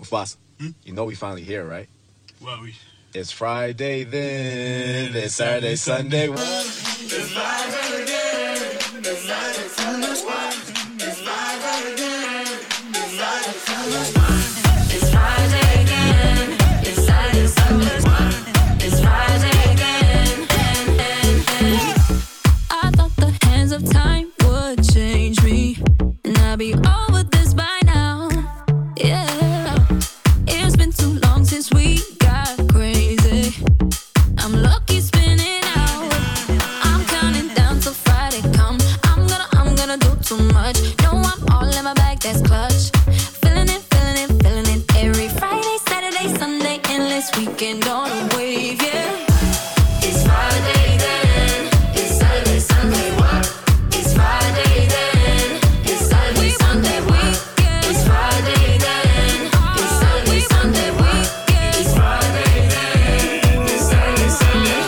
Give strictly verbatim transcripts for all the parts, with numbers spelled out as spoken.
Mufasa, hmm? You know we finally here, right? Well, we... It's Friday then, it's Saturday, Sunday. It's Friday again, it's Saturday, Sunday. It's Friday again, it's Saturday, Sunday. It's Friday again, it's Saturday, Sunday. It's Friday again, I thought the hands of time would change me, and I'd be over this by now. Yeah, it's been too long since we got crazy. I'm lucky spinning out. I'm counting down till Friday come. I'm gonna, I'm gonna do too much. No, I'm all in my bag, that's clutch. Feeling it, feeling it, feeling it. Every Friday, Saturday, Sunday, endless weekend on a wave, yeah. It's Friday then, it's Saturday, Sunday. It's Friday then, it's Saturday, Sunday. It's Friday then, it's Saturday, Sunday. It's Friday then, it's Saturday, Sunday.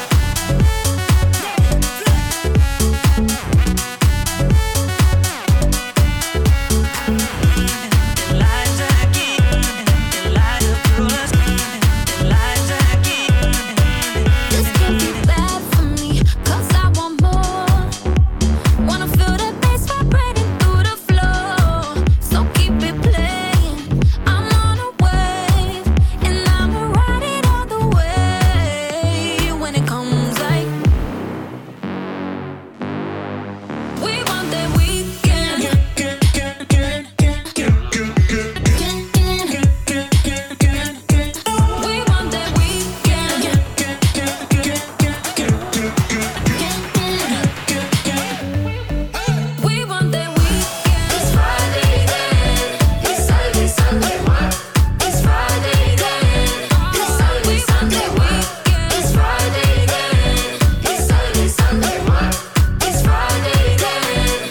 This can't be bad for me, 'cause I want more. Wanna feel that bass vibrating through the floor. So keep it playing. I'm on a wave, and I'ma ride it all the way. When it comes like we want that weekend. We want that weekend. We want that weekend. It's Friday then, it's Saturday, Sunday. It's Friday then, it's Saturday, Sunday. It's Friday then, it's Saturday, Sunday. It's Friday then.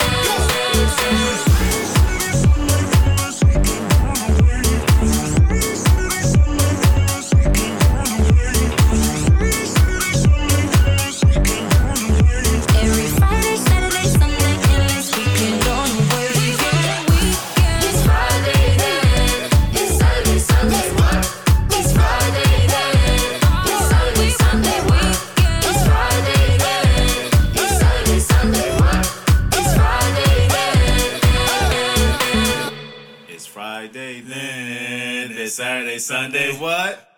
Every Friday, Saturday, Sunday, endless weekend on the way. We want that weekend. It's Friday then, it's Saturday, Sunday. It's Friday then, it's Saturday, Sunday. It's Friday then, it's Saturday, Sunday. It's Friday then. It's Friday then, it's Saturday, Sunday, what?